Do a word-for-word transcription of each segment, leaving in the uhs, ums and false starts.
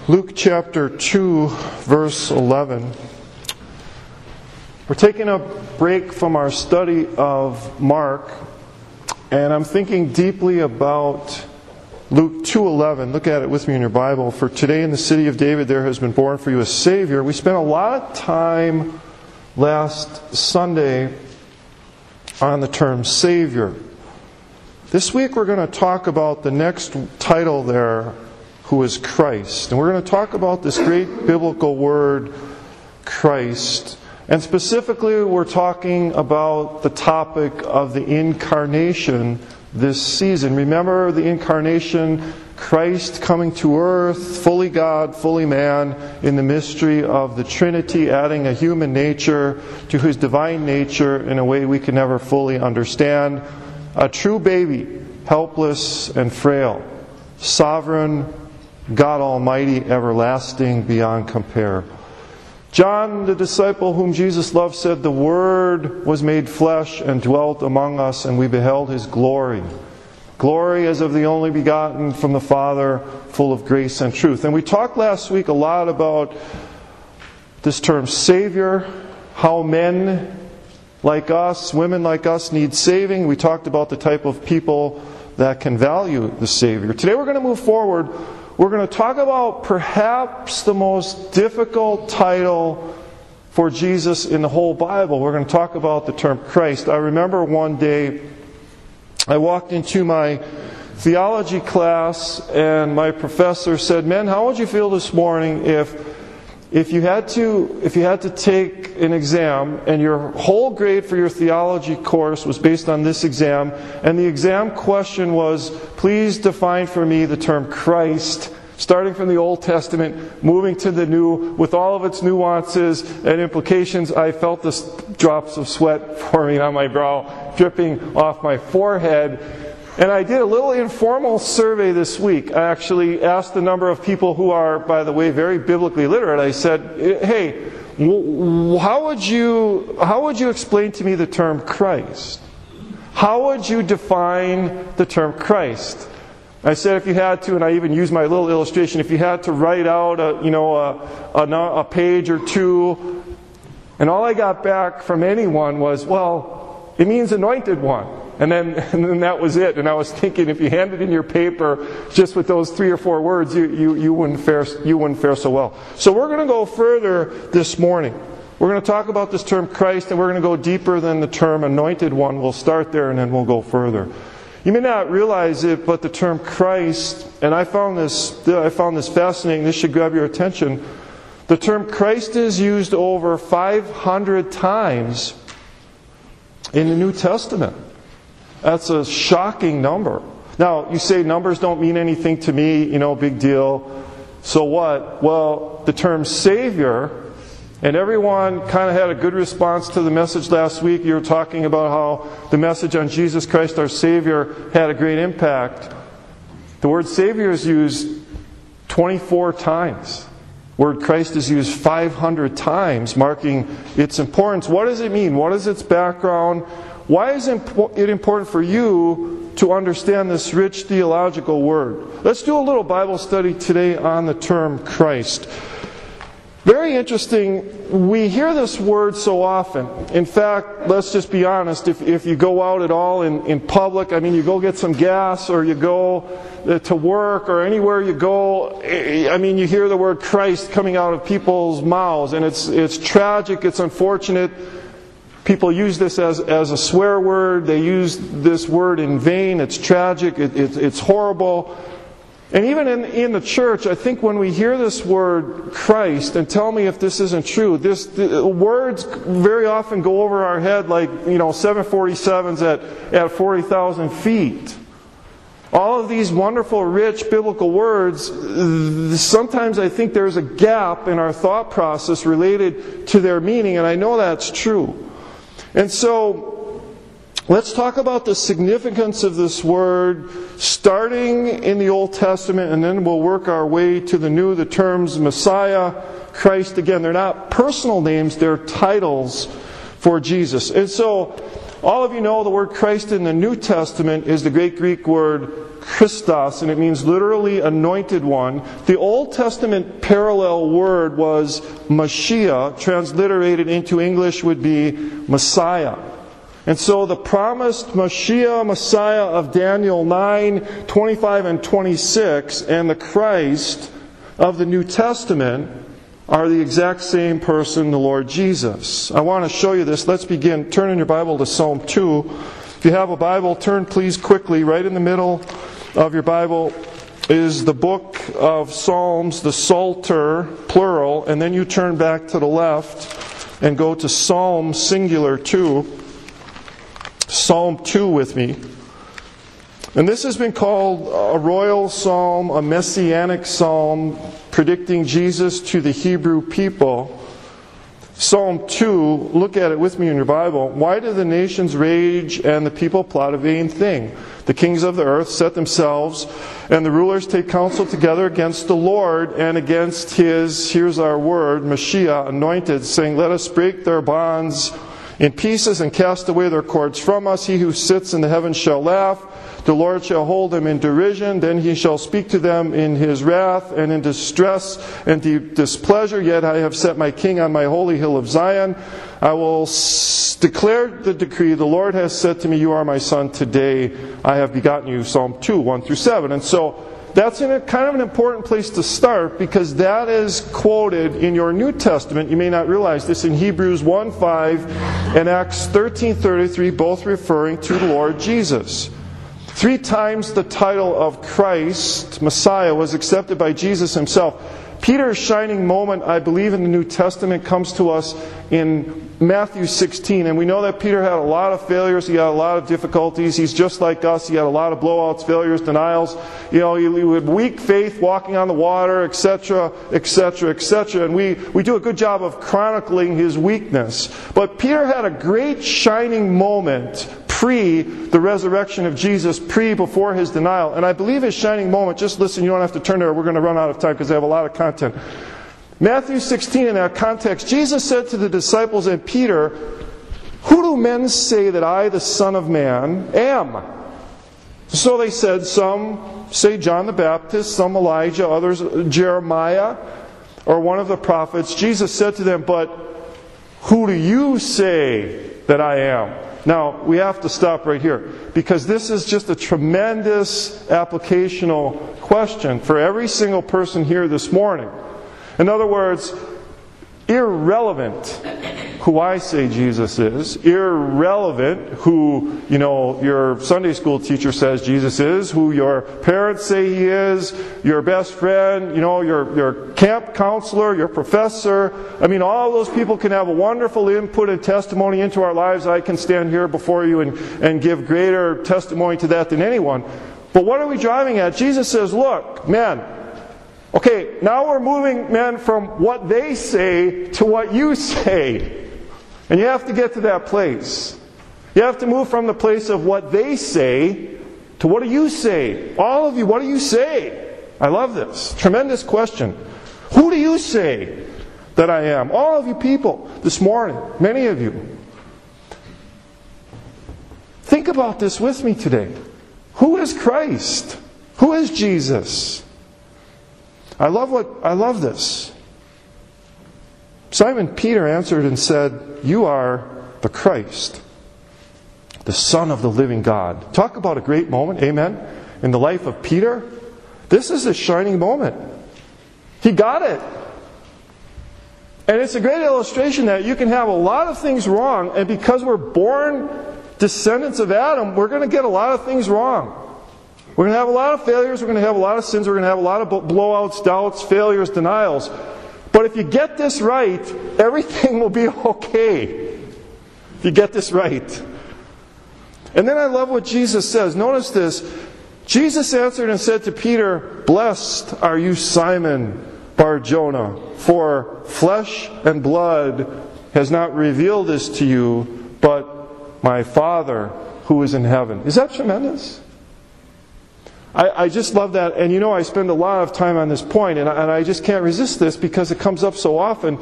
Luke chapter two, verse eleven. We're taking a break from our study of Mark, and I'm thinking deeply about Luke two eleven. Look at it with me in your Bible. For today in the city of David there has been born for you a Savior. We spent a lot of time last Sunday on the term Savior. This week we're going to talk about the next title there, who is Christ. And we're going to talk about this great biblical word, Christ. And specifically we're talking about the topic of the incarnation this season. Remember the incarnation, Christ coming to earth, fully God, fully man, in the mystery of the Trinity, adding a human nature to His divine nature in a way we can never fully understand. A true baby, helpless and frail, sovereign, God Almighty, everlasting, beyond compare. John, the disciple whom Jesus loved, said, "The Word was made flesh and dwelt among us, and we beheld His glory. Glory as of the only begotten from the Father, full of grace and truth." And we talked last week a lot about this term Savior, how men like us, women like us need saving. We talked about the type of people that can value the Savior. Today we're going to move forward. We're going to talk about perhaps the most difficult title for Jesus in the whole Bible. We're going to talk about the term Christ. I remember one day I walked into my theology class and my professor said, "Men, how would you feel this morning if If you had to, if you had to take an exam and your whole grade for your theology course was based on this exam, and the exam question was, please define for me the term Christ, starting from the Old Testament, moving to the New, with all of its nuances and implications." I felt the drops of sweat forming on my brow, dripping off my forehead. And I did a little informal survey this week. I actually asked a number of people who are, by the way, very biblically literate. I said, "Hey, how would you how would you explain to me the term Christ? How would you define the term Christ?" I said, if you had to, and I even used my little illustration, if you had to write out a you know a, a, a page or two, and all I got back from anyone was, "Well, it means anointed one." And then, and then that was it. And I was thinking, if you handed in your paper just with those three or four words, you, you, you wouldn't fare you wouldn't fare so well. So we're going to go further this morning. We're going to talk about this term Christ, and we're going to go deeper than the term anointed one. We'll start there, and then we'll go further. You may not realize it, but the term Christ, and I found this I found this fascinating. This should grab your attention. The term Christ is used over five hundred times in the New Testament. That's a shocking number. Now, you say numbers don't mean anything to me, you know, big deal. So what? Well, the term Savior, and everyone kind of had a good response to the message last week. You were talking about how the message on Jesus Christ, our Savior, had a great impact. The word Savior is used twenty-four times. The word Christ is used five hundred times, marking its importance. What does it mean? What is its background? Why is it important for you to understand this rich theological word? Let's do a little Bible study today on the term Christ. Very interesting. We hear this word so often. In fact, let's just be honest. If, if you go out at all in, in public, I mean, you go get some gas or you go to work or anywhere you go, I mean, you hear the word Christ coming out of people's mouths. And it's, it's tragic. It's unfortunate. People use this as, as a swear word. They use this word in vain. It's tragic. It, it, it's horrible. And even in, in the church, I think when we hear this word Christ, and tell me if this isn't true, this the words very often go over our head like, you know, seven forty-sevens at, at forty thousand feet. All of these wonderful, rich biblical words, sometimes I think there's a gap in our thought process related to their meaning, and I know that's true. And so, let's talk about the significance of this word, starting in the Old Testament, and then we'll work our way to the New. The terms Messiah, Christ, again, they're not personal names, they're titles for Jesus. And so, all of you know the word Christ in the New Testament is the great Greek word Christos, and it means literally anointed one. The Old Testament parallel word was Mashiach, transliterated into English would be Messiah. And so the promised Mashiach, Messiah of Daniel nine, twenty-five and twenty-six, and the Christ of the New Testament are the exact same person, the Lord Jesus. I want to show you this. Let's begin. Turn in your Bible to Psalm two. If you have a Bible, turn please quickly. Right in the middle of your Bible is the book of Psalms, the Psalter, plural, and then you turn back to the left and go to Psalm, singular, two. Psalm two with me. And this has been called a royal psalm, a messianic psalm, predicting Jesus to the Hebrew people. Psalm two, look at it with me in your Bible. Why do the nations rage and the people plot a vain thing? The kings of the earth set themselves, and the rulers take counsel together against the Lord and against His, here's our word, Mashiach, anointed, saying, let us break their bonds in pieces and cast away their cords from us. He who sits in the heavens shall laugh. The Lord shall hold them in derision. Then He shall speak to them in His wrath and in distress and displeasure. Yet I have set my king on my holy hill of Zion. I will s- declare the decree. The Lord has said to me, you are my son. Today I have begotten you. Psalm two, one through seven. And so that's in a kind of an important place to start, because that is quoted in your New Testament. You may not realize this, in Hebrews one five and Acts thirteen thirty-three, both referring to the Lord Jesus. Three times the title of Christ, Messiah, was accepted by Jesus Himself. Peter's shining moment, I believe, in the New Testament comes to us in Matthew sixteen. And we know that Peter had a lot of failures. He had a lot of difficulties. He's just like us. He had a lot of blowouts, failures, denials. You know, he had weak faith, walking on the water, et cetera, et cetera, et cetera. And we, we do a good job of chronicling his weakness. But Peter had a great shining moment pre the resurrection of Jesus, pre before his denial. And I believe his shining moment, just listen, you don't have to turn there, we're going to run out of time because I have a lot of content. Matthew sixteen, in that context, Jesus said to the disciples and Peter, who do men say that I, the Son of Man, am? So they said, some say John the Baptist, some Elijah, others Jeremiah, or one of the prophets. Jesus said to them, but who do you say that I am? Now, we have to stop right here, because this is just a tremendous applicational question for every single person here this morning. In other words, irrelevant who I say Jesus is, irrelevant who, you know, your Sunday school teacher says Jesus is, who your parents say He is, your best friend, you know, your, your camp counselor, your professor. I mean, all those people can have a wonderful input and testimony into our lives. I can stand here before you and, and give greater testimony to that than anyone. But what are we driving at? Jesus says, look, man, okay, now we're moving, men, from what they say to what you say. And you have to get to that place. You have to move from the place of what they say to what do you say? All of you, what do you say? I love this. Tremendous question. Who do you say that I am? All of you people this morning, many of you. Think about this with me today. Who is Christ? Who is Jesus? I love what I love this. Simon Peter answered and said, you are the Christ, the Son of the living God. Talk about a great moment, amen, in the life of Peter. This is a shining moment. He got it. And it's a great illustration that you can have a lot of things wrong, and because we're born descendants of Adam, we're going to get a lot of things wrong. We're going to have a lot of failures, we're going to have a lot of sins, we're going to have a lot of blowouts, doubts, failures, denials. But if you get this right, everything will be okay. If you get this right. And then I love what Jesus says. Notice this. Jesus answered and said to Peter, blessed are you, Simon Bar-Jonah, for flesh and blood has not revealed this to you, but my Father who is in heaven. Is that tremendous? I, I just love that. And you know, I spend a lot of time on this point, and I, and I just can't resist this because it comes up so often.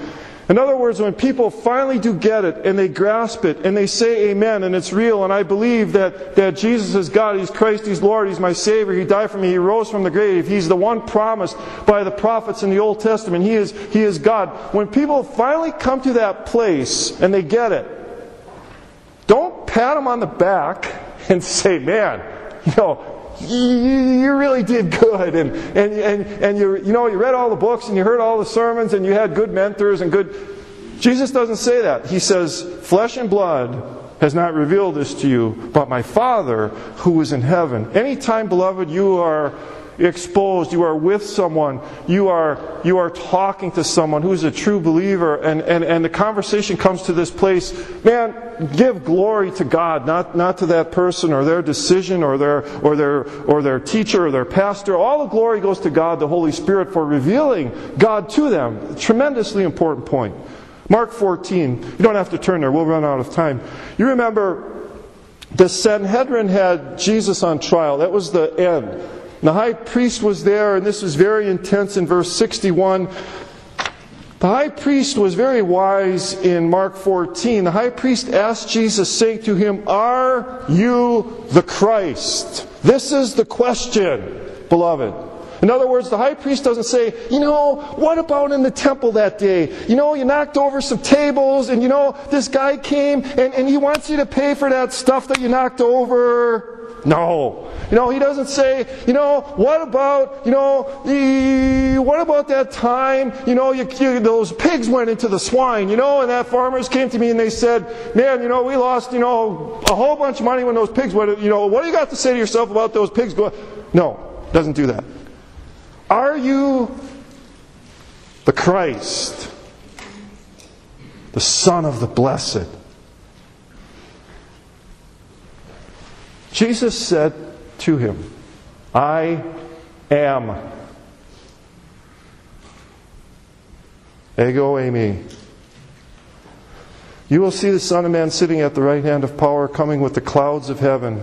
In other words, when people finally do get it and they grasp it and they say amen and it's real and I believe that, that Jesus is God, He's Christ, He's Lord, He's my Savior, He died for me, He rose from the grave, He's the one promised by the prophets in the Old Testament, He is, he is God. When people finally come to that place and they get it, don't pat them on the back and say, man, you know, You, you really did good, and and and and you you know you read all the books and you heard all the sermons and you had good mentors and good. Jesus doesn't say that. He says, "Flesh and blood has not revealed this to you, but my Father who is in heaven." Anytime, beloved, you are exposed, you are with someone, you are you are talking to someone who is a true believer, and, and, and the conversation comes to this place, man, give glory to God, not not to that person or their decision or their or their or their teacher or their pastor. All the glory goes to God, the Holy Spirit, for revealing God to them. Tremendously important point. Mark fourteen. You don't have to turn there, we'll run out of time. You remember the Sanhedrin had Jesus on trial. That was the end. The high priest was there, and this was very intense in verse sixty-one. The high priest was very wise in Mark fourteen. The high priest asked Jesus, saying to him, "Are you the Christ?" This is the question, beloved. In other words, the high priest doesn't say, you know, what about in the temple that day? You know, you knocked over some tables, and you know, this guy came, and, and he wants you to pay for that stuff that you knocked over. No. You know, he doesn't say, you know, what about, you know, the, what about that time, you know, you, you, those pigs went into the swine, you know, and that farmers came to me and they said, man, you know, we lost, you know, a whole bunch of money when those pigs went, you know, what do you got to say to yourself about those pigs going? No, doesn't do that. Are you the Christ, the Son of the Blessed? Jesus said to him, I am. Ego eimi. You will see the Son of Man sitting at the right hand of power, coming with the clouds of heaven.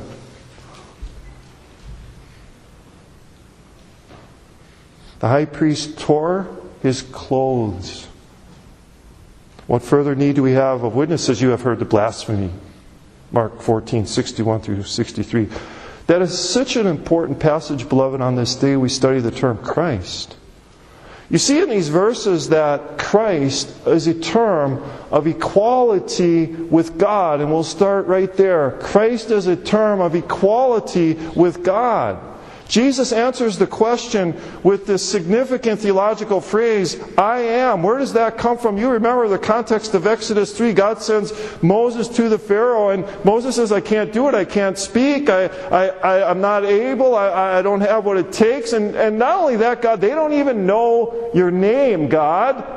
The high priest tore his clothes. What further need do we have of witnesses? You have heard the blasphemy. Mark fourteen, sixty-one through sixty-three. That is such an important passage, beloved, on this day we study the term Christ. You see in these verses that Christ is a term of equality with God, and we'll start right there. Christ is a term of equality with God. Jesus answers the question with this significant theological phrase, I am. Where does that come from? You remember the context of Exodus three. God sends Moses to the Pharaoh, and Moses says, I can't do it. I can't speak. I, I, I, I'm not able. I, I don't have what it takes. And, and not only that, God, they don't even know your name, God.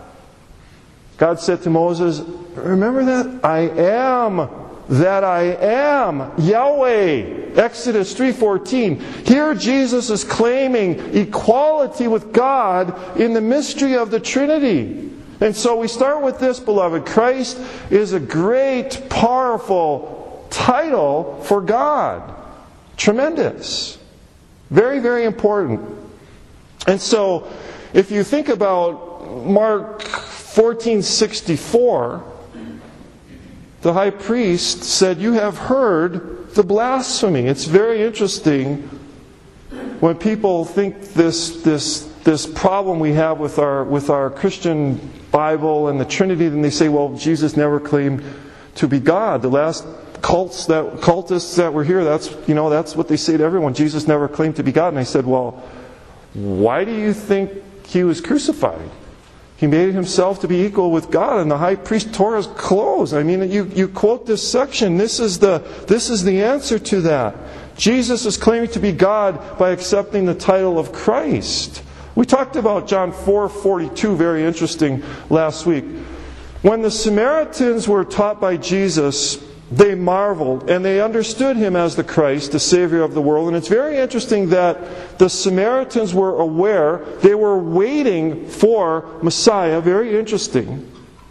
God said to Moses, remember that? I am that I am, Yahweh. Exodus three fourteen. Here Jesus is claiming equality with God in the mystery of the Trinity. And so we start with this, beloved. Christ is a great, powerful title for God. Tremendous. Very, very important. And so, if you think about Mark fourteen sixty-four, the high priest said, you have heard the blasphemy. It's very interesting when people think this this this problem we have with our with our Christian Bible and the Trinity, then they say, well, Jesus never claimed to be God. The last cults that cultists that were here, that's you know, that's what they say to everyone. Jesus never claimed to be God. And I said, well, why do you think he was crucified? He made himself to be equal with God, and the high priest tore his clothes. I mean, you, you quote this section. This is the this is the answer to that. Jesus is claiming to be God by accepting the title of Christ. We talked about John four forty-two, very interesting, last week. When the Samaritans were taught by Jesus, they marveled, and they understood him as the Christ, the Savior of the world. And it's very interesting that the Samaritans were aware, they were waiting for Messiah. Very interesting.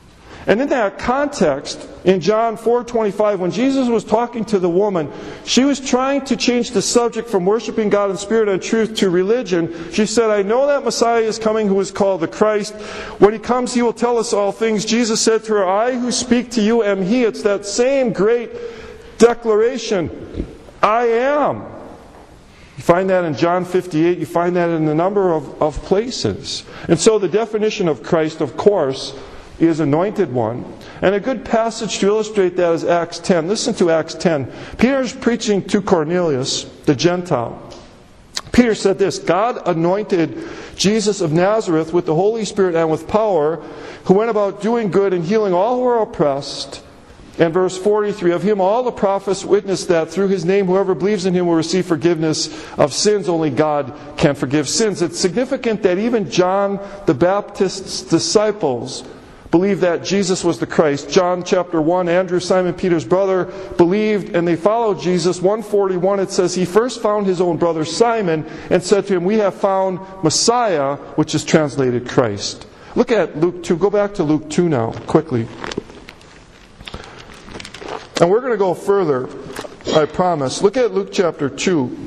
And in that context, in John four twenty-five, when Jesus was talking to the woman, she was trying to change the subject from worshiping God in spirit and truth to religion. She said, I know that Messiah is coming who is called the Christ. When He comes, He will tell us all things. Jesus said to her, I who speak to you am He. It's that same great declaration, I am. You find that in John fifty-eight. You find that in a number of, of places. And so the definition of Christ, of course, is anointed one. And a good passage to illustrate that is Acts ten. Listen to Acts ten. Peter's preaching to Cornelius, the Gentile. Peter said this, God anointed Jesus of Nazareth with the Holy Spirit and with power, who went about doing good and healing all who are oppressed. And verse forty-three, of Him all the prophets witness that through His name whoever believes in Him will receive forgiveness of sins. Only God can forgive sins. It's significant that even John the Baptist's disciples believed that Jesus was the Christ. John chapter one, Andrew, Simon Peter's brother, believed and they followed Jesus. one forty-one, it says, He first found His own brother Simon and said to him, We have found Messiah, which is translated Christ. Look at Luke two. Go back to Luke two now, quickly. And we're going to go further, I promise. Look at Luke chapter two.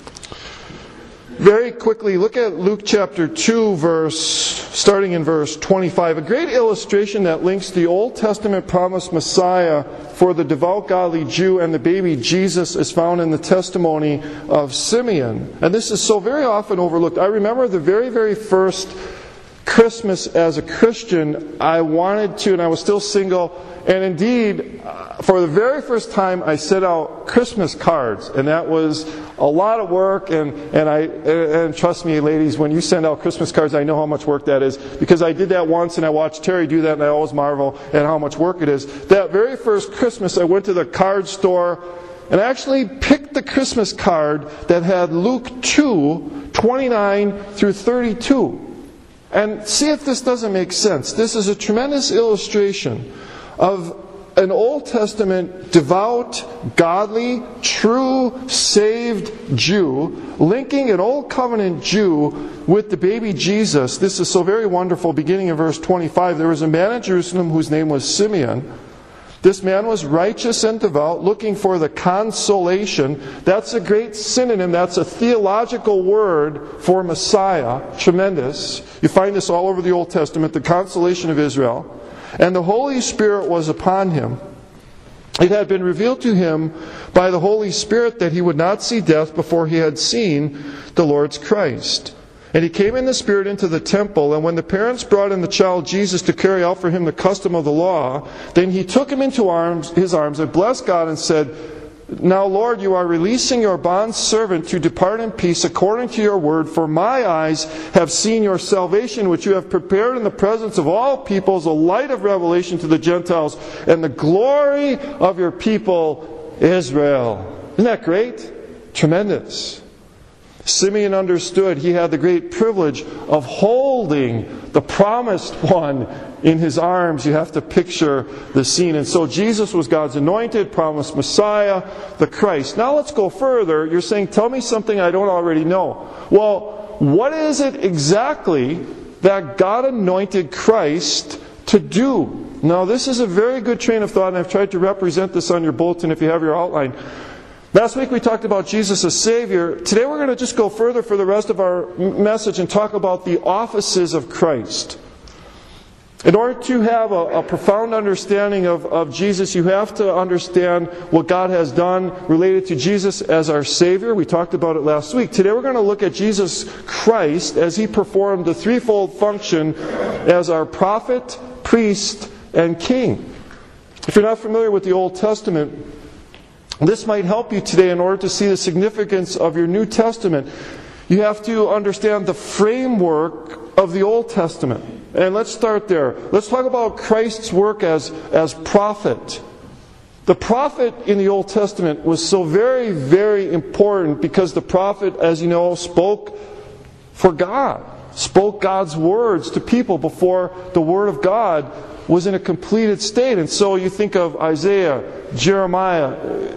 Very quickly, look at Luke chapter two, verse, starting in verse twenty-five. A great illustration that links the Old Testament promised Messiah for the devout godly Jew and the baby Jesus is found in the testimony of Simeon. And this is so very often overlooked. I remember the very, very first Christmas as a Christian, I wanted to, and I was still single, and indeed, for the very first time, I sent out Christmas cards, and that was a lot of work. And and I and trust me, ladies, when you send out Christmas cards, I know how much work that is because I did that once, and I watched Terry do that, and I always marvel at how much work it is. That very first Christmas, I went to the card store and I actually picked the Christmas card that had Luke two twenty-nine through thirty-two. And see if this doesn't make sense. This is a tremendous illustration of an Old Testament devout, godly, true, saved Jew linking an Old Covenant Jew with the baby Jesus. This is so very wonderful. Beginning in verse twenty-five, there was a man in Jerusalem whose name was Simeon. This man was righteous and devout, looking for the consolation. That's a great synonym. That's a theological word for Messiah. Tremendous. You find this all over the Old Testament, the consolation of Israel. And the Holy Spirit was upon him. It had been revealed to him by the Holy Spirit that he would not see death before he had seen the Lord's Christ. And he came in the Spirit into the temple, and when the parents brought in the child Jesus to carry out for him the custom of the law, then he took him into arms, his arms and blessed God and said, Now, Lord, you are releasing your bondservant to depart in peace according to your word, for my eyes have seen your salvation, which you have prepared in the presence of all peoples, a light of revelation to the Gentiles, and the glory of your people, Israel. Isn't that great? Tremendous. Simeon understood he had the great privilege of holding the promised one in his arms. You have to picture the scene. And so Jesus was God's anointed, promised Messiah, the Christ. Now let's go further. You're saying, tell me something I don't already know. Well, what is it exactly that God anointed Christ to do? Now this is a very good train of thought, and I've tried to represent this on your bulletin if you have your outline. Last week we talked about Jesus as Savior. Today we're going to just go further for the rest of our message and talk about the offices of Christ. In order to have a, a profound understanding of, of Jesus, you have to understand what God has done related to Jesus as our Savior. We talked about it last week. Today we're going to look at Jesus Christ as He performed the threefold function as our prophet, priest, and king. If you're not familiar with the Old Testament, this might help you today in order to see the significance of your New Testament. You have to understand the framework of the Old Testament. And let's start there. Let's talk about Christ's work as, as prophet. The prophet in the Old Testament was so very, very important because the prophet, as you know, spoke for God. Spoke God's words to people before the Word of God was in a completed state. And so you think of Isaiah, Jeremiah,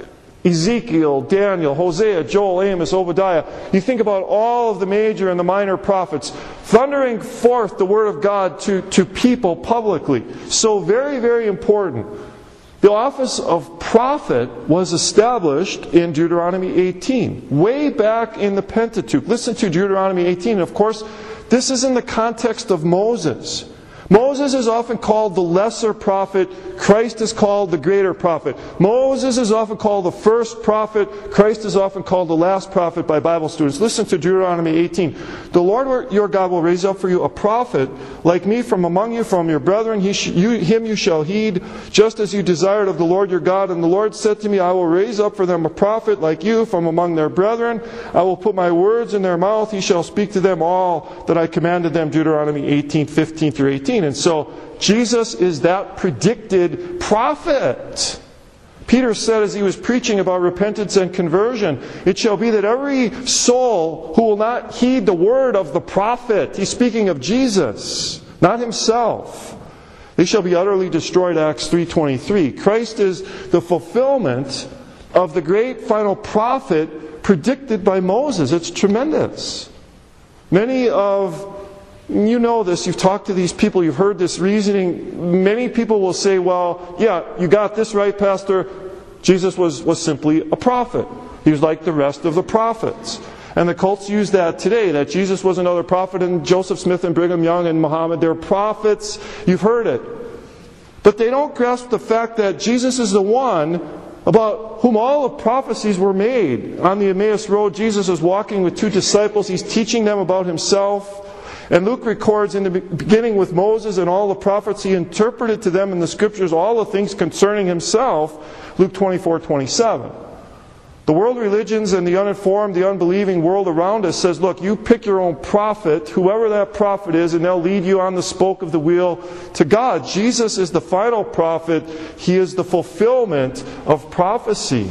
Ezekiel, Daniel, Hosea, Joel, Amos, Obadiah. You think about all of the major and the minor prophets thundering forth the Word of God to, to people publicly. So very, very important. The office of prophet was established in Deuteronomy eighteen, way back in the Pentateuch. Listen to Deuteronomy eighteen. Of course, this is in the context of Moses. Moses is often called the lesser prophet. Christ is called the greater prophet. Moses is often called the first prophet. Christ is often called the last prophet by Bible students. Listen to Deuteronomy eighteen. The Lord your God will raise up for you a prophet like me from among you, from your brethren. He sh- you, him you shall heed, just as you desired of the Lord your God. And the Lord said to me, I will raise up for them a prophet like you from among their brethren. I will put my words in their mouth. He shall speak to them all that I commanded them. Deuteronomy eighteen, fifteen through eighteen. And so Jesus is that predicted prophet. Peter said as he was preaching about repentance and conversion, it shall be that every soul who will not heed the word of the prophet, he's speaking of Jesus, not himself, they shall be utterly destroyed, Acts three twenty-three. Christ is the fulfillment of the great final prophet predicted by Moses. It's tremendous. Many of You know this, you've talked to these people, you've heard this reasoning. Many people will say, well, yeah, you got this right, Pastor. Jesus was, was simply a prophet. He was like the rest of the prophets. And the cults use that today, that Jesus was another prophet, and Joseph Smith and Brigham Young and Muhammad, they're prophets. You've heard it. But they don't grasp the fact that Jesus is the one about whom all the prophecies were made. On the Emmaus Road, Jesus is walking with two disciples. He's teaching them about himself. And Luke records in the beginning with Moses and all the prophets, he interpreted to them in the Scriptures all the things concerning himself. Luke twenty-four twenty-seven. The world religions and the uninformed, the unbelieving world around us says, look, you pick your own prophet, whoever that prophet is, and they'll lead you on the spoke of the wheel to God. Jesus is the final prophet. He is the fulfillment of prophecy.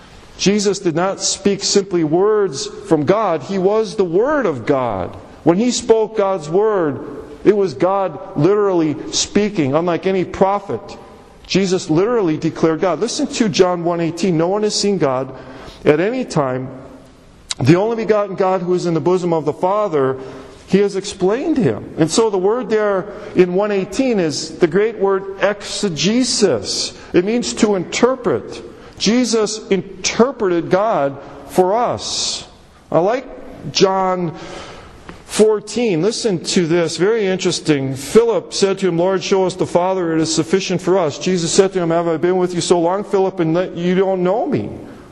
Jesus did not speak simply words from God. He was the Word of God. When He spoke God's Word, it was God literally speaking, unlike any prophet. Jesus literally declared God. Listen to John one eighteen. No one has seen God at any time. The only begotten God who is in the bosom of the Father, He has explained Him. And so the word there in one eighteen is the great word exegesis. It means to interpret. Jesus interpreted God for us. I like John fourteen. Listen to this. Very interesting. Philip said to Him, Lord, show us the Father. It is sufficient for us. Jesus said to him, have I been with you so long, Philip, and that you don't know me?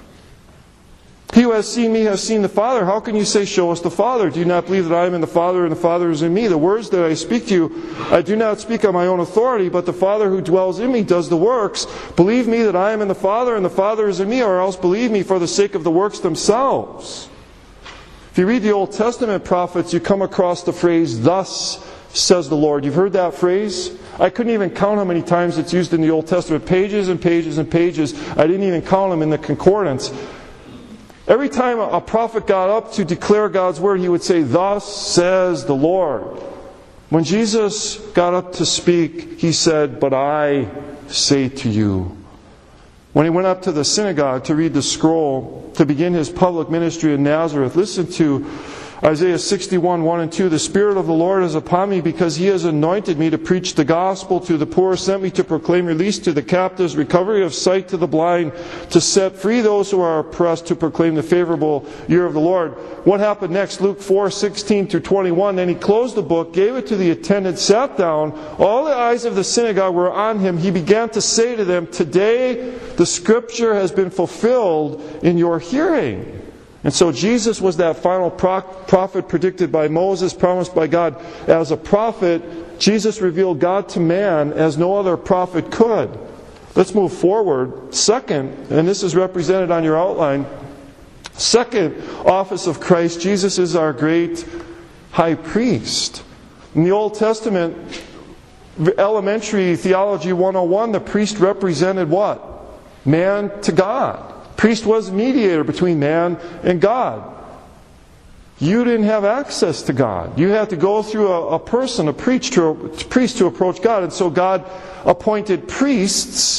He who has seen me has seen the Father. How can you say, show us the Father? Do you not believe that I am in the Father and the Father is in me? The words that I speak to you, I do not speak on my own authority, but the Father who dwells in me does the works. Believe me that I am in the Father and the Father is in me, or else believe me for the sake of the works themselves. If you read the Old Testament prophets, you come across the phrase, thus says the Lord. You've heard that phrase? I couldn't even count how many times it's used in the Old Testament. Pages and pages and pages. I didn't even count them in the concordance. Every time a prophet got up to declare God's Word, he would say, thus says the Lord. When Jesus got up to speak, He said, but I say to you. When He went up to the synagogue to read the scroll, to begin His public ministry in Nazareth, listen to Isaiah sixty-one, one and two. The Spirit of the Lord is upon me because He has anointed me to preach the gospel to the poor, sent me to proclaim release to the captives, recovery of sight to the blind, to set free those who are oppressed, to proclaim the favorable year of the Lord. What happened next? Luke four, sixteen through twenty-one. Then He closed the book, gave it to the attendant, sat down. All the eyes of the synagogue were on Him. He began to say to them, today the Scripture has been fulfilled in your hearing. And so Jesus was that final prophet predicted by Moses, promised by God as a prophet. Jesus revealed God to man as no other prophet could. Let's move forward. Second, and this is represented on your outline, second office of Christ, Jesus is our great high priest. In the Old Testament, elementary theology one oh one, the priest represented what? Man to God. Priest was a mediator between man and God. You didn't have access to God. You had to go through a, a person, a priest to, a priest to approach God. And so God appointed priests to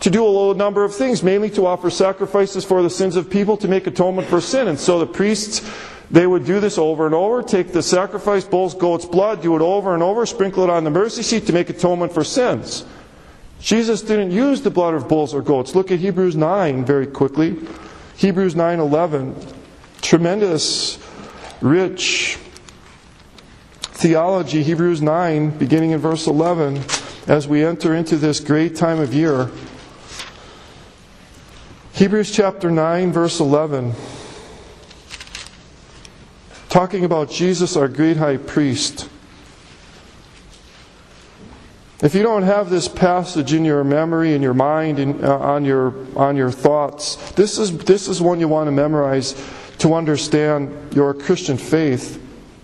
to do a number of things, mainly to offer sacrifices for the sins of people to make atonement for sin. And so the priests, they would do this over and over, take the sacrifice, bulls, goats' blood, do it over and over, sprinkle it on the mercy seat to make atonement for sins. Jesus didn't use the blood of bulls or goats. Look at Hebrews nine very quickly. Hebrews nine eleven. Tremendous, rich theology. Hebrews nine, beginning in verse eleven, as we enter into this great time of year. Hebrews chapter nine, verse eleven. Talking about Jesus, our great high priest. If you don't have this passage in your memory, in your mind, in, uh, on your on your thoughts, this is this is one you want to memorize to understand your Christian faith.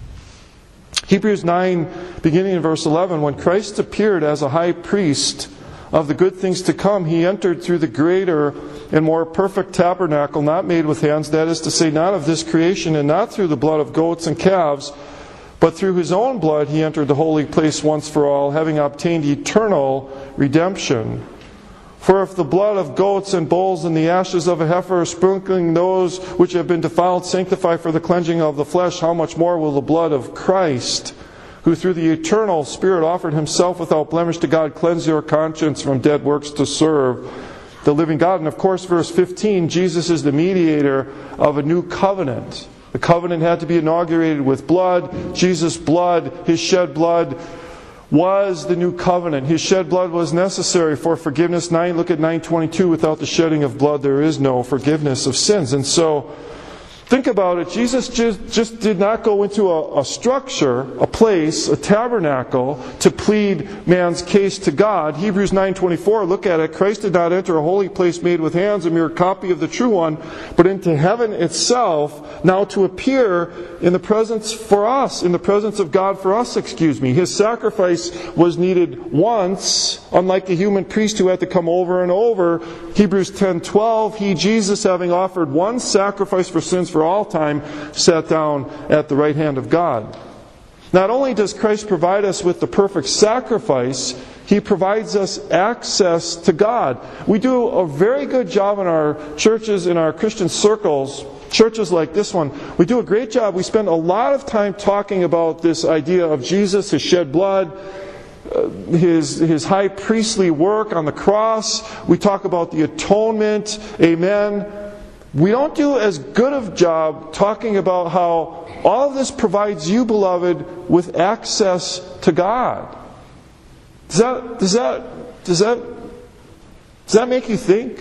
Hebrews nine, beginning in verse eleven, when Christ appeared as a high priest of the good things to come, He entered through the greater and more perfect tabernacle, not made with hands, that is to say, not of this creation, and not through the blood of goats and calves, but through His own blood He entered the holy place once for all, having obtained eternal redemption. For if the blood of goats and bulls and the ashes of a heifer, sprinkling those which have been defiled, sanctify for the cleansing of the flesh, how much more will the blood of Christ, who through the eternal Spirit offered Himself without blemish to God, cleanse your conscience from dead works to serve the living God. And of course, verse fifteen, Jesus is the mediator of a new covenant. The covenant had to be inaugurated with blood. Jesus' blood, His shed blood, was the new covenant. His shed blood was necessary for forgiveness. Nine, look at nine twenty-two. Without the shedding of blood, there is no forgiveness of sins. And so, think about it. Jesus just, just did not go into a, a structure, a place, a tabernacle to plead man's case to God. Hebrews nine twenty-four, look at it. Christ did not enter a holy place made with hands, a mere copy of the true one, but into heaven itself, now to appear in the presence for us, in the presence of God for us, excuse me. His sacrifice was needed once, unlike the human priest who had to come over and over. Hebrews ten twelve, He, Jesus, having offered one sacrifice for sins for all time, sat down at the right hand of God. Not only does Christ provide us with the perfect sacrifice, He provides us access to God. We do a very good job in our churches, in our Christian circles, churches like this one. We do a great job. We spend a lot of time talking about this idea of Jesus, His shed blood, uh, His, His high priestly work on the cross. We talk about the atonement. Amen. We don't do as good of a job talking about how all of this provides you, beloved, with access to God. Does that does that does that does that make you think?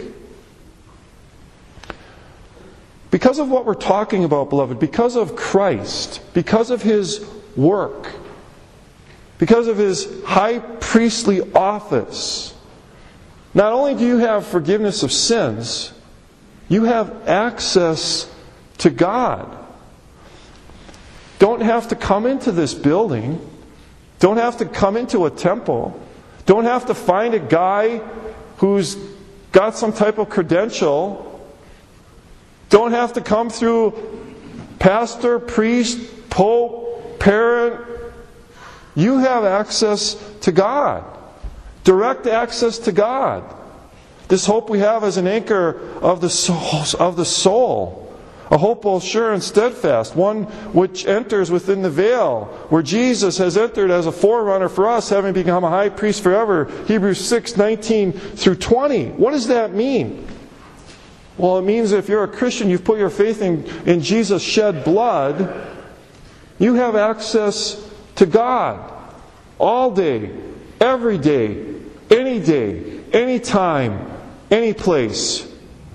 Because of what we're talking about, beloved, because of Christ, because of His work, because of His high priestly office, not only do you have forgiveness of sins, you have access to God. Don't have to come into this building. Don't have to come into a temple. Don't have to find a guy who's got some type of credential. Don't have to come through pastor, priest, pope, parent. You have access to God. Direct access to God. This hope we have as an anchor of the soul, of the soul. A hope both sure and steadfast, one which enters within the veil, where Jesus has entered as a forerunner for us, having become a high priest forever. Hebrews six, nineteen through twenty. What does that mean? Well, it means if you're a Christian, you've put your faith in, in Jesus' shed blood, you have access to God all day, every day, any day, any time, any place.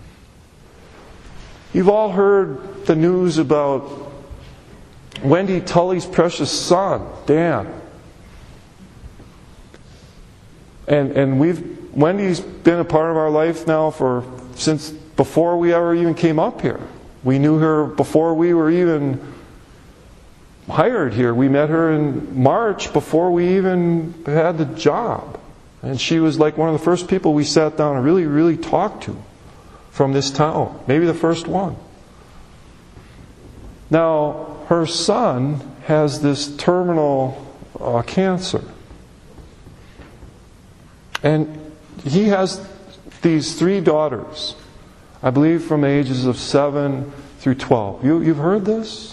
You've all heard the news about Wendy Tully's precious son, Dan. And and we've Wendy's been a part of our life now for since before we ever even came up here. We knew her before we were even hired here. We met her in March before we even had the job. And she was like one of the first people we sat down and really, really talked to from this town. Maybe the first one. Now, her son has this terminal uh, cancer. And he has these three daughters, I believe from ages of seven through twelve. You, you've heard this?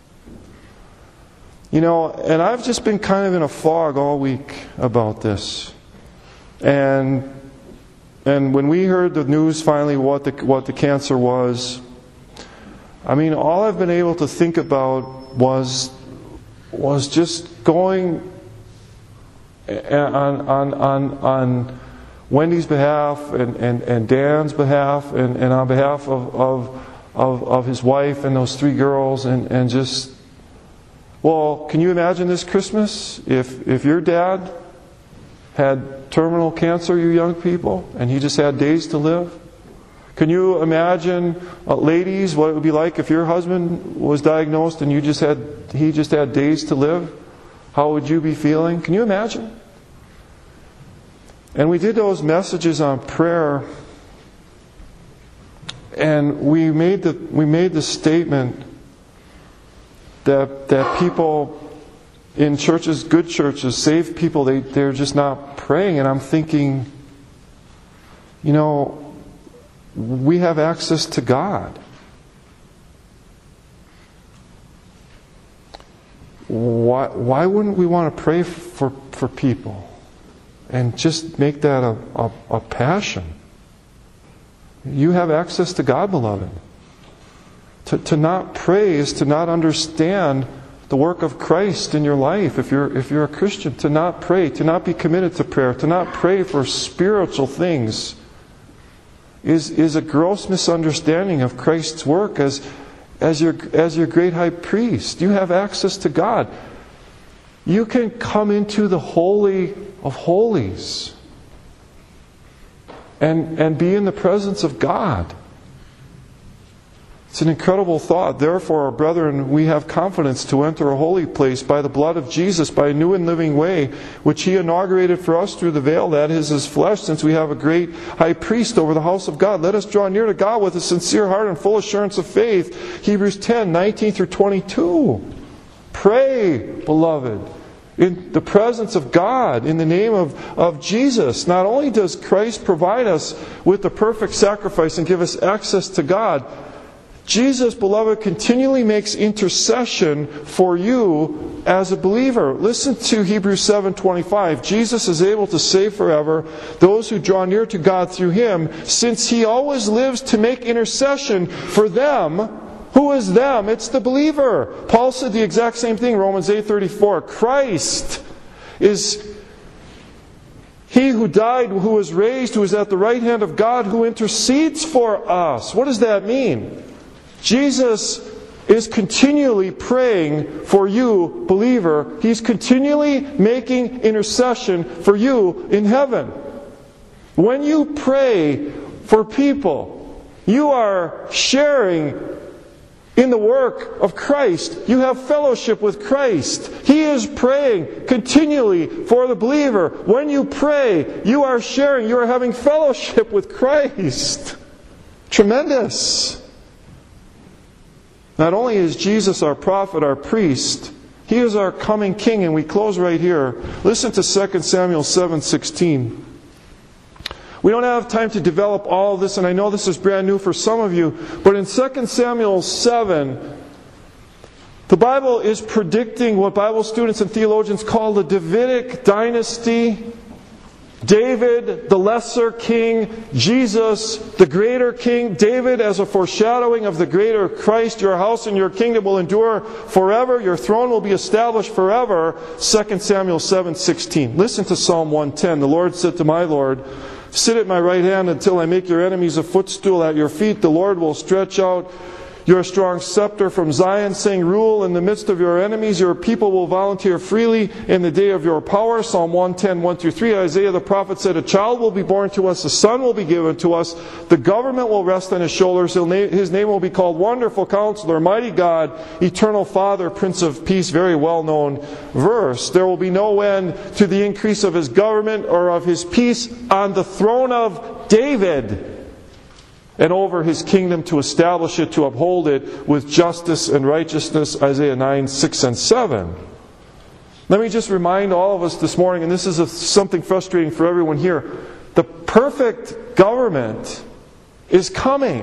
You know, and I've just been kind of in a fog all week about this. And and when we heard the news finally what the what the cancer was, I mean, all I've been able to think about was was just going on on on on Wendy's behalf and, and, and Dan's behalf and, and on behalf of, of of of his wife and those three girls and, and just well, can you imagine this Christmas if if your dad had terminal cancer, you young people, and he just had days to live? Can you imagine, uh, ladies, what it would be like if your husband was diagnosed and you just had he just had days to live? How would you be feeling? Can you imagine? And we did those messages on prayer, and we made the we made the statement that that people in churches, good churches, saved people, they they're just not praying. And I'm thinking, you know, we have access to God. Why why wouldn't we want to pray for for people? And just make that a, a, a passion. You have access to God, beloved. To, to not pray is to not understand the work of Christ in your life. If you're if you're a Christian, to not pray, to not be committed to prayer, to not pray for spiritual things, is is a gross misunderstanding of Christ's work as as your as your great high priest. You have access to God. You can come into the Holy of Holies and, and be in the presence of God. It's an incredible thought. Therefore, our brethren, we have confidence to enter a holy place by the blood of Jesus, by a new and living way, which He inaugurated for us through the veil, that is His flesh, since we have a great high priest over the house of God. Let us draw near to God with a sincere heart and full assurance of faith. Hebrews ten, nineteen through twenty-two. Pray, beloved, in the presence of God, in the name of, of Jesus. Not only does Christ provide us with the perfect sacrifice and give us access to God, Jesus, beloved, continually makes intercession for you as a believer. Listen to Hebrews seven twenty-five. Jesus is able to save forever those who draw near to God through Him, since He always lives to make intercession for them. Who is them? It's the believer. Paul said the exact same thing, Romans eight thirty-four. Christ is He who died, who was raised, who is at the right hand of God, who intercedes for us. What does that mean? Jesus is continually praying for you, believer. He's continually making intercession for you in heaven. When you pray for people, you are sharing in the work of Christ. You have fellowship with Christ. He is praying continually for the believer. When you pray, you are sharing, you are having fellowship with Christ. Tremendous. Not only is Jesus our prophet, our priest, He is our coming King. And we close right here. Listen to Second Samuel seven sixteen. We don't have time to develop all of this, and I know this is brand new for some of you, but in Second Samuel seven, the Bible is predicting what Bible students and theologians call the Davidic dynasty. David, the lesser king, Jesus, the greater king. David as a foreshadowing of the greater Christ. Your house and your kingdom will endure forever. Your throne will be established forever. Second Samuel seven sixteen. Listen to Psalm one ten. The Lord said to my Lord, sit at my right hand until I make your enemies a footstool at your feet. The Lord will stretch out your strong scepter from Zion, saying, rule in the midst of your enemies. Your people will volunteer freely in the day of your power. Psalm one ten, one through three. Isaiah the prophet said, a child will be born to us, a son will be given to us. The government will rest on his shoulders. His name will be called Wonderful Counselor, Mighty God, Eternal Father, Prince of Peace. Very well-known verse. There will be no end to the increase of his government or of his peace on the throne of David, and over his kingdom, to establish it, to uphold it with justice and righteousness. Isaiah nine, six and seven. Let me just remind all of us this morning, and this is a, something frustrating for everyone here, the perfect government is coming.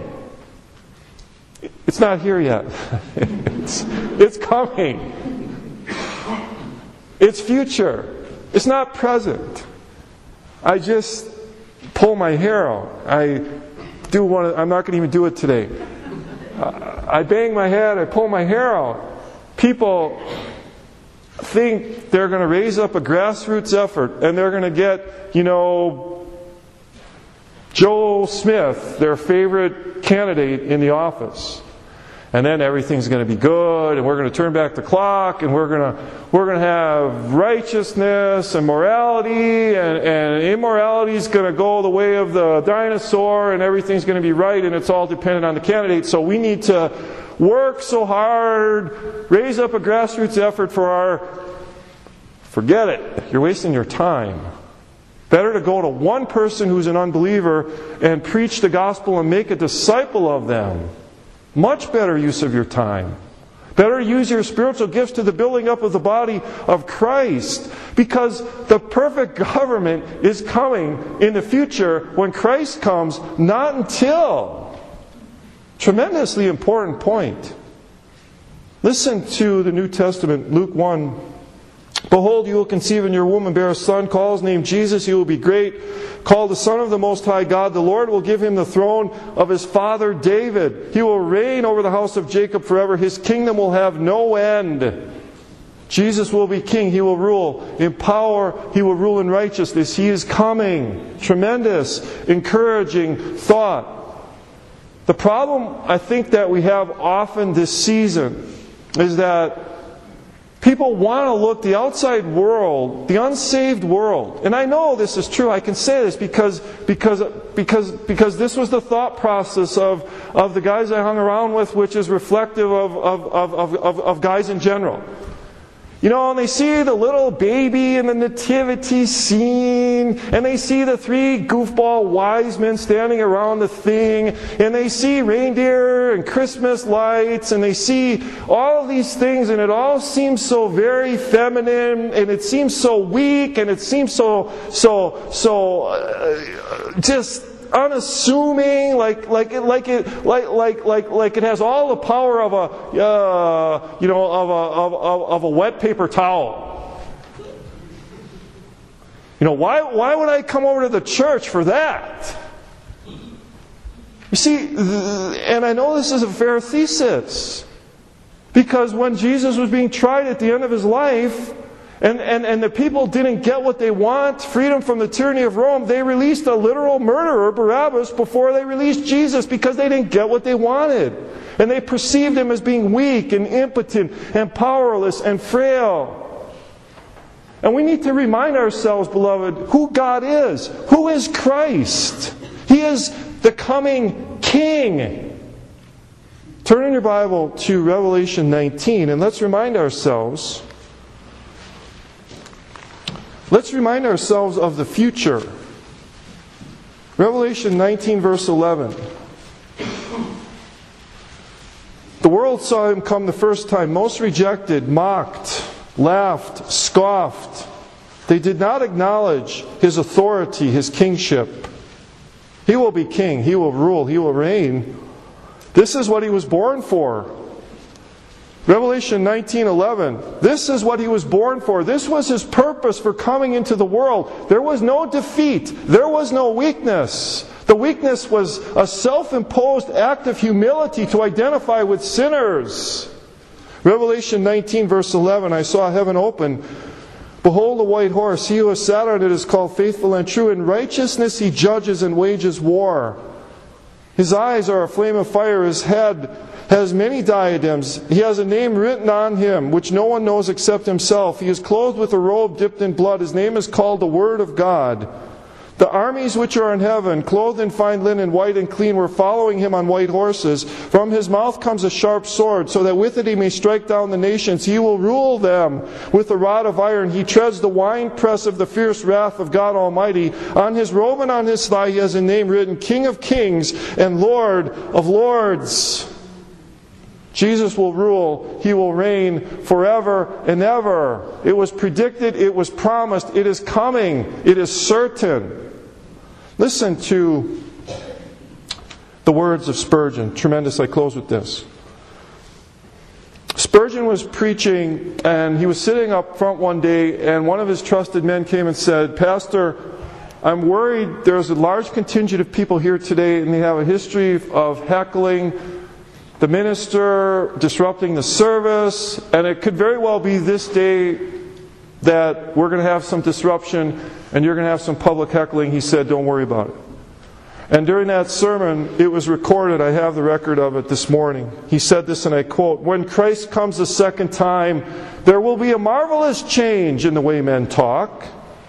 It's not here yet. It's, it's coming. It's future. It's not present. I just pull my hair out. I do one. Of, I'm not going to even do it today. I bang my head. I pull my hair out. People think they're going to raise up a grassroots effort, and they're going to get, you know, Joe Smith, their favorite candidate, in the office. And then everything's going to be good, and we're going to turn back the clock, and we're going to we're going to have righteousness and morality, and, and immorality is going to go the way of the dinosaur, and everything's going to be right, and it's all dependent on the candidate. So we need to work so hard, raise up a grassroots effort for our... Forget it. You're wasting your time. Better to go to one person who's an unbeliever and preach the gospel and make a disciple of them. Much better use of your time. Better use your spiritual gifts to the building up of the body of Christ. Because the perfect government is coming in the future when Christ comes, not until. Tremendously important point. Listen to the New Testament, Luke one. Behold, you will conceive in your womb and bear a son, call his name Jesus. He will be great, called the Son of the Most High God. The Lord will give him the throne of his father David. He will reign over the house of Jacob forever. His kingdom will have no end. Jesus will be king. He will rule in power. He will rule in righteousness. He is coming. Tremendous, encouraging thought. The problem I think that we have often this season is that people want to look the outside world, the unsaved world. And I know this is true. I can say this because because because because this was the thought process of, of the guys I hung around with, which is reflective of, of, of, of, of guys in general. You know, and they see the little baby in the nativity scene, and they see the three goofball wise men standing around the thing, and they see reindeer and Christmas lights, and they see all of these things, and it all seems so very feminine, and it seems so weak, and it seems so, so, so, uh, just unassuming, like like it like it like like like like it has all the power of a uh, you know of a of, of, of a wet paper towel. You know, why why would I come over to the church for that? You see, and I know this is a fair thesis, because when Jesus was being tried at the end of his life, And, and, and the people didn't get what they want, freedom from the tyranny of Rome, they released a literal murderer, Barabbas, before they released Jesus, because they didn't get what they wanted. And they perceived him as being weak and impotent and powerless and frail. And we need to remind ourselves, beloved, who God is. Who is Christ? He is the coming King. Turn in your Bible to Revelation nineteen, and let's remind ourselves Let's remind ourselves of the future. Revelation nineteen, verse eleven. The world saw him come the first time, most rejected, mocked, laughed, scoffed. They did not acknowledge his authority, his kingship. He will be king. He will rule. He will reign. This is what he was born for. Revelation nineteen eleven. This is what he was born for. This was his purpose for coming into the world. There was no defeat. There was no weakness. The weakness was a self-imposed act of humility to identify with sinners. Revelation nineteen, verse eleven. I saw heaven open. Behold, a white horse. He who has sat on it is called Faithful and True. In righteousness he judges and wages war. His eyes are a flame of fire. His head has many diadems. He has a name written on him, which no one knows except himself. He is clothed with a robe dipped in blood. His name is called the Word of God. The armies which are in heaven, clothed in fine linen, white and clean, were following him on white horses. From his mouth comes a sharp sword, so that with it he may strike down the nations. He will rule them with a rod of iron. He treads the winepress of the fierce wrath of God Almighty. On his robe and on his thigh he has a name written, King of Kings and Lord of Lords. Jesus will rule. He will reign forever and ever. It was predicted. It was promised. It is coming. It is certain. Listen to the words of Spurgeon. Tremendous. I close with this. Spurgeon was preaching, and he was sitting up front one day, and one of his trusted men came and said, "Pastor, I'm worried there's a large contingent of people here today, and they have a history of heckling the minister, disrupting the service, and it could very well be this day that we're going to have some disruption, and you're going to have some public heckling." He said, "Don't worry about it." And during that sermon, it was recorded, I have the record of it this morning. He said this, and I quote, "When Christ comes a second time, there will be a marvelous change in the way men talk.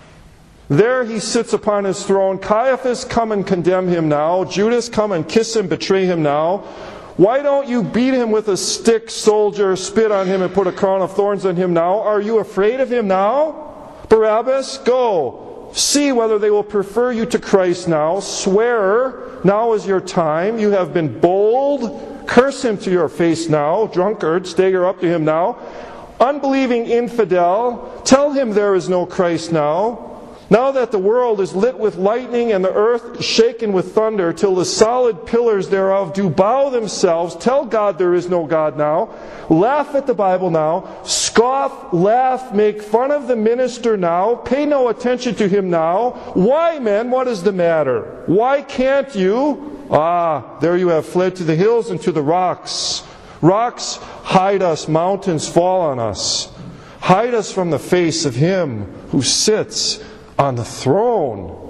There he sits upon his throne. Caiaphas, come and condemn him now. Judas, come and kiss him, betray him now. Why don't you beat him with a stick, soldier, spit on him and put a crown of thorns on him now? Are you afraid of him now? Barabbas, go. See whether they will prefer you to Christ now. Swear, now is your time. You have been bold. Curse him to your face now. Drunkard, stagger up to him now. Unbelieving infidel, tell him there is no Christ now. Now that the world is lit with lightning and the earth shaken with thunder, till the solid pillars thereof do bow themselves, tell God there is no God now. Laugh at the Bible now. Scoff, laugh, make fun of the minister now. Pay no attention to him now. Why, men, what is the matter? Why can't you? Ah, there you have fled to the hills and to the rocks. Rocks, hide us. Mountains, fall on us. Hide us from the face of him who sits on the throne.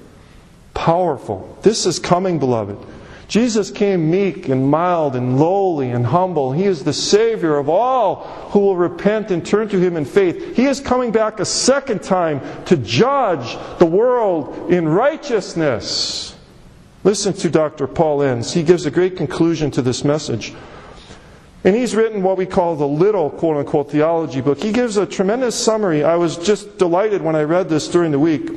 Powerful. This is coming, beloved. Jesus came meek and mild and lowly and humble. He is the Savior of all who will repent and turn to Him in faith. He is coming back a second time to judge the world in righteousness. Listen to Doctor Paul Enns. He gives a great conclusion to this message. And he's written what we call the little, quote-unquote, theology book. He gives a tremendous summary. I was just delighted when I read this during the week.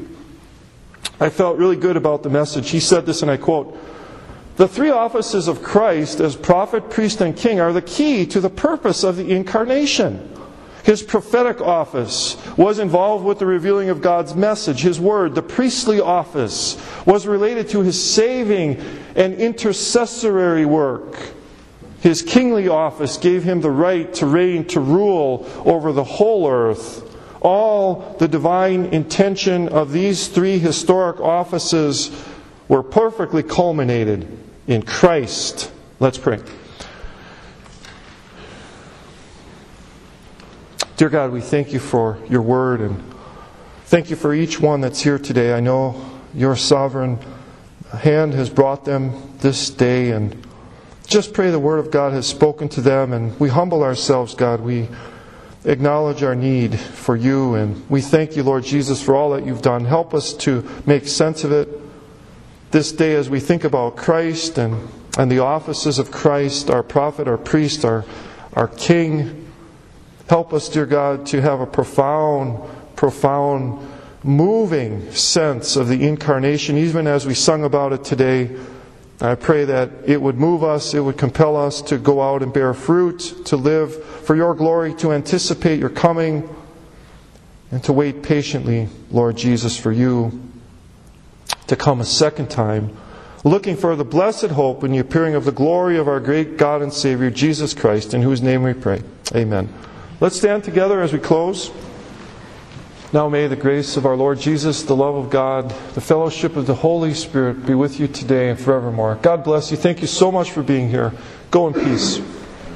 I felt really good about the message. He said this, and I quote, "The three offices of Christ as prophet, priest, and king are the key to the purpose of the incarnation. His prophetic office was involved with the revealing of God's message, His word. The priestly office was related to His saving and intercessory work. His kingly office gave Him the right to reign, to rule over the whole earth. All the divine intention of these three historic offices were perfectly culminated in Christ." Let's pray. Dear God, we thank You for Your word, and thank You for each one that's here today. I know Your sovereign hand has brought them this day, and just pray the Word of God has spoken to them, and we humble ourselves, God. We acknowledge our need for You, and we thank You, Lord Jesus, for all that You've done. Help us to make sense of it this day as we think about Christ and, and the offices of Christ, our prophet, our priest, our, our king. Help us, dear God, to have a profound, profound, moving sense of the incarnation, even as we sung about it today. I pray that it would move us, it would compel us to go out and bear fruit, to live for Your glory, to anticipate Your coming, and to wait patiently, Lord Jesus, for You to come a second time, looking for the blessed hope in the appearing of the glory of our great God and Savior, Jesus Christ, in whose name we pray. Amen. Let's stand together as we close. Now may the grace of our Lord Jesus, the love of God, the fellowship of the Holy Spirit be with you today and forevermore. God bless you. Thank you so much for being here. Go in peace.